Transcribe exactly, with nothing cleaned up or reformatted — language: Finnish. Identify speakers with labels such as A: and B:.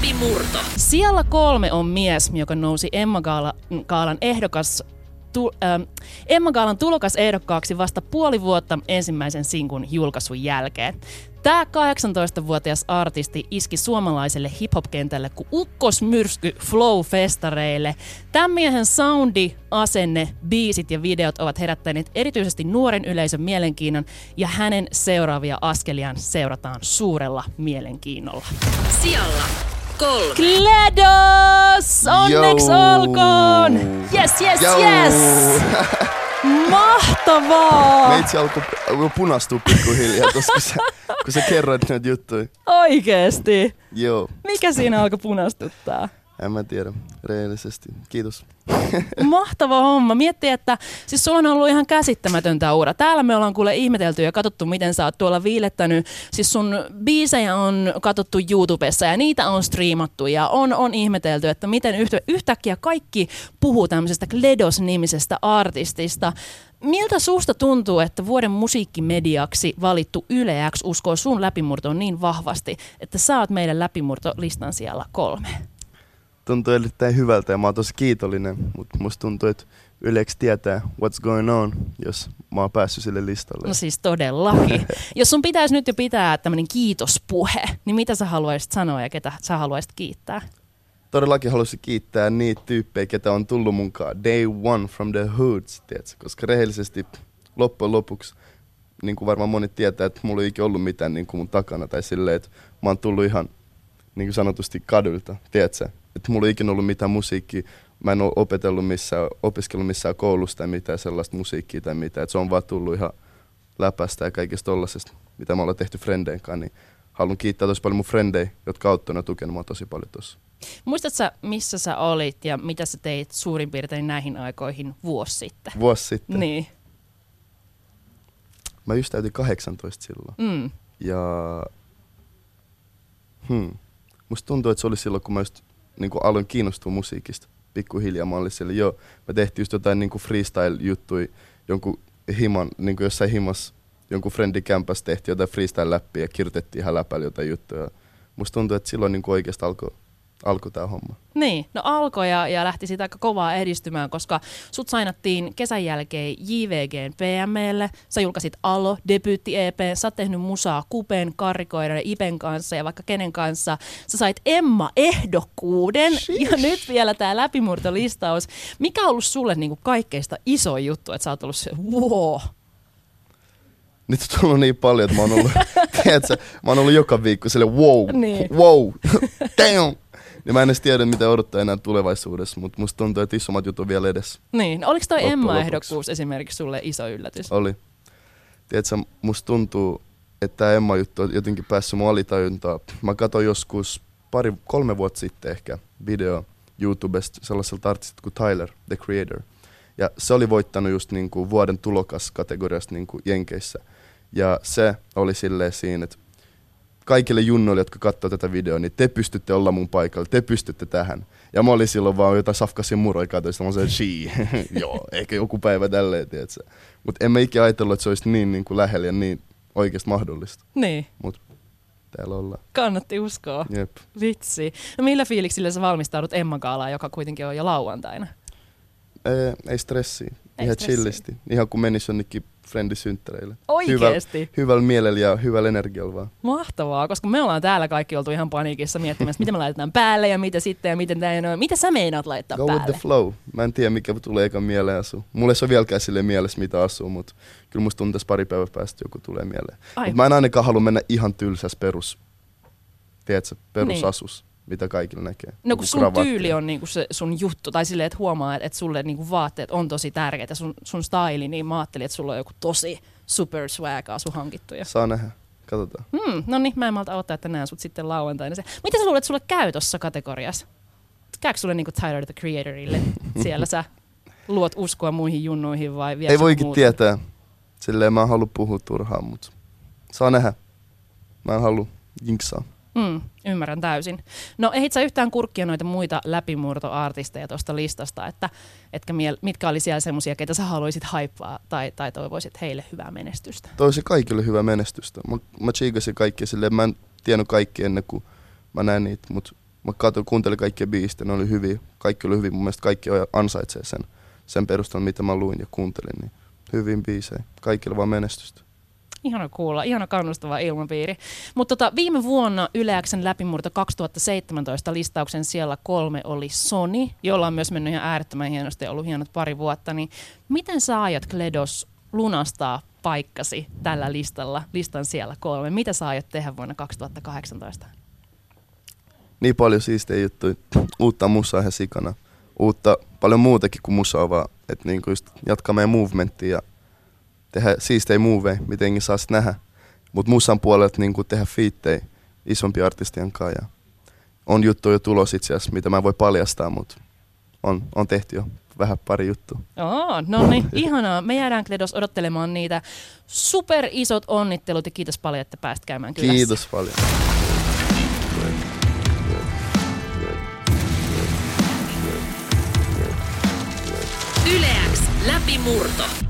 A: Läpimurto.
B: Siellä kolme on mies, joka nousi Emma Gaalan ehdokas Tu, ähm, Emma Gaalan tulokasehdokkaaksi vasta puoli vuotta ensimmäisen sinkun julkaisun jälkeen. Tämä kahdeksantoistavuotias artisti iski suomalaiselle hip-hop-kentälle kuin ukkosmyrsky flow-festareille. Tämän miehen soundi, asenne, biisit ja videot ovat herättäneet erityisesti nuoren yleisön mielenkiinnon ja hänen seuraavia askeliaan seurataan suurella mielenkiinnolla.
A: Sijalla kolme.
B: Kledos! Onneksi olkoon! Yes, yes,
C: Jou.
B: yes! Mahtavaa!
C: Meitsi alkoi punastua pikkuhiljaa, koska kun sä, kun sä kerroit näitä juttuja.
B: Oikeesti?
C: Joo.
B: Mikä siinä alkoi punastuttaa?
C: En mä tiedä, rehellisesti. Kiitos.
B: Mahtava homma. Miettii, että siis sulla on ollut ihan käsittämätöntä ura. Täällä me ollaan kuule ihmetelty ja katsottu, miten sä oot tuolla viilettänyt. Siis sun biisejä on katsottu YouTubessa ja niitä on striimattu ja on, on ihmetelty, että miten yhtä, yhtäkkiä kaikki puhuu tämmöisestä Kledos-nimisestä artistista. Miltä susta tuntuu, että vuoden musiikkimediaksi valittu Yle X uskoo sun läpimurtoon niin vahvasti, että sä oot meidän läpimurtolistan siellä kolme?
C: Tuntuu erittäin hyvältä ja mä oon tosi kiitollinen, mutta musta tuntuu, että Yle X tietää what's going on, jos mä oon päässyt sille listalle.
B: No siis todellakin. Jos sun pitäisi nyt jo pitää tämmönen kiitospuhe, niin mitä sä haluaisit sanoa ja ketä sä haluaisit kiittää?
C: Todellakin haluaisin kiittää niitä tyyppejä, ketä on tullut munkaan day one from the hoods, tiedätkö? Koska rehellisesti loppujen lopuksi, niin kuin varmaan monet tietää, että mulla ei ikinä ollut mitään niin kuin mun takana tai silleen, että mä oon tullut ihan niin kuin sanotusti kadulta, tiedätkö? Että mulla ei ikinä ollut mitään musiikkia, mä en ole opetellut missään, opiskellut missään koulusta tai mitään sellaista musiikkia tai mitään, että se on vaan tullut ihan läpästä ja kaikesta tollasesta, mitä me ollaan tehty frendeen kanssa, niin haluan kiittää tosi paljon mun frendejä, jotka auttoi ja tukenut mua tosi paljon tossa.
B: Muistatko sä, missä sä olit ja mitä sä teit suurin piirtein näihin aikoihin vuosi sitten?
C: Vuosi sitten?
B: Niin.
C: Mä just täytin kahdeksantoista silloin.
B: Mm.
C: Ja hmm. musta tuntuu, että se oli silloin, kun mä just niin kun aloin kiinnostua musiikista pikkuhiljaa. Mä olin siellä, joo, mä tehtiin just jotain niin freestyle-juttuja, jonkun himan, niin jossain himas, jonkun friendin kämpässä tehtiin jotain freestyle-läppiä ja kirjoitettiin ihan läpällä jotain juttuja. Musta tuntuu, että silloin niin oikeasti alkoi alko tää homma.
B: Niin, no alkoi ja, ja lähti siitä aika kovaa edistymään, koska sut sainattiin kesän jälkeen J V G:n P M:lle, sä julkaisit Alo, debyytti-E P, sä oot tehnyt musaa Kupen, Karrikoiden, Ipen kanssa ja vaikka kenen kanssa. Sä sait Emma-ehdokkuuden ja nyt vielä tää läpimurtolistaus. Mikä on ollut sulle niinku kaikkeista iso juttu, että sä oot ollut se, wow.
C: Nyt on tullut niin paljon, että mä oon ollut, tiedätkö, mä oon ollut joka viikko sille wow,
B: niin.
C: wow, damn. Ja mä en edes tiedä, mitä odottaa enää tulevaisuudessa, mutta musta tuntuu, että isommat jutut on vielä edessä.
B: Niin, no, oliko toi
C: Loppujen
B: Emma-ehdokkuus
C: lopuksi
B: esimerkiksi sulle iso yllätys?
C: Oli. Tiedätkö, musta tuntuu, että tää Emma-juttu on jotenkin päässyt mun alitajuntaan. Mä katsoin joskus pari, kolme vuotta sitten ehkä video YouTubesta sellaiselta artistilta kuin Tyler, The Creator. Ja se oli voittanut just niinku vuoden tulokas kategoriasta niinku Jenkeissä. Ja se oli silleen siinä, että kaikille junnoille, jotka katsoo tätä videoa, niin te pystytte olla mun paikalla, te pystytte tähän. Ja mä olin silloin vaan jotain safkasia muroja katsoin, mä sanoin, shii, joo, ehkä joku päivä tälleen, tiedätkö. Mutta en mä ikinä ajatellut, että se olisi niin, niin kuin lähellä ja niin oikeasti mahdollista.
B: Niin.
C: Mut täällä ollaan.
B: Kannatti uskoa.
C: Jep.
B: Vitsi. No millä fiiliksillä sä valmistaudut Emma Gaalaan, joka kuitenkin on jo lauantaina?
C: Ei, ei stressiä.
B: Ei
C: ihan
B: stressiä.
C: chillisti. Ihan kuin menisi jonnekin friendisynttäreille.
B: Oikeesti?
C: Hyvällä, hyvällä mielellä ja hyvällä energialla vaan.
B: Mahtavaa, koska me ollaan täällä kaikki oltu ihan paniikissa miettimässä, mitä me laitetaan päälle ja mitä sitten ja miten tää on. Mitä sä meinaat laittaa
C: Go
B: päälle?
C: with the flow. Mä en tiedä, mikä tulee ekan mieleen asuu. Mulla ei ole vieläkään silleen mielessä, mitä asuu, mutta kyllä musta tuntuu, että pari päivää päästä joku tulee mieleen. Mut mä en ainakaan halua mennä ihan tylsässä perus, tiedätkö, perusasus, niin. Mitä kaikilla näkee.
B: No kun sun kravaattia. Tyyli on niinku se sun juttu, tai silleen, että huomaa, että, että sulle niinku vaatteet on tosi tärkeitä, sun, sun styli, niin mä ajattelin, että sulla on joku tosi super swag asu hankittuja.
C: Saa nähdä. Katsotaan.
B: Hmm, no niin, mä en malta odottaa, että näen sut sitten lauantaina. Mitä sä luulet, että sulle käy tossa kategoriassa? Käykö sulle niinku Tyler the Creatorille? Siellä sä luot uskoa muihin junnuihin vai vielä?
C: Ei voikin muuta? Tietää. Silleen mä en halua puhua turhaan, mutta saa nähdä. Mä en halua jinksaa.
B: Mm, ymmärrän täysin. No ehdit sä yhtään kurkkia noita muita läpimurtoartisteja tuosta listasta, että etkä miel, mitkä oli siellä semmosia, keitä sä haluaisit haippaa tai, tai toivoisit heille hyvää menestystä?
C: Toivoisin kaikille hyvää menestystä. Mä, mä chiikasin kaikkia silleen, mä en tiennyt kaikki ennen kuin mä näin niitä, mutta Mä katsoin, kuuntelin kaikkia biisistä, ne oli hyviä. Kaikki oli hyvin, mun mielestä kaikki ansaitsee sen, sen perusteella, mitä mä luin ja kuuntelin. Niin hyvin biisejä, kaikille vaan menestystä.
B: Ihana kuulla, ihana kannustava ilmapiiri. Mutta tota, viime vuonna Yle X:n läpimurto kaksituhattaseitsemäntoista listauksen siellä kolme oli Sony, jolla on myös mennyt ihan äärettömän hienosti ja ollut hienot pari vuotta. Niin miten sä aiot, Kledos, lunastaa paikkasi tällä listalla, listan siellä kolme? Mitä sä aiot tehdä vuonna kaksituhattakahdeksantoista?
C: Niin paljon siistejä juttuja, uutta musaa ihan sikana. Uutta, paljon muutakin kuin musaa vaan, että niinku just jatkaa meidän movementtia ja tehdä siistejä moveja, mitenkin saa sit nähdä. Mut musan puolelta niinku tehdä feattejä isompia artistien kanssa. Ja on juttuja jo tulos itse asiassa, mitä mä en voi paljastaa, mutta on, on tehty jo vähän pari juttua.
B: Oo, no niin, ihanaa. Me jäädään, Kledos, odottelemaan niitä. Super isot onnittelut ja kiitos paljon, että pääsit käymään kylässä.
C: Kiitos paljon.
A: Yle X läpimurto.